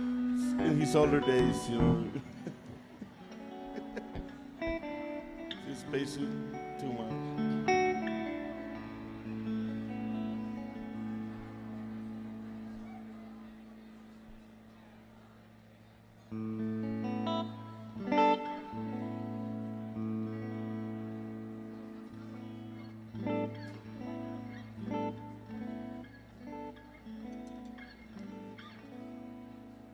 in his older days, you know. His spacesuit too much.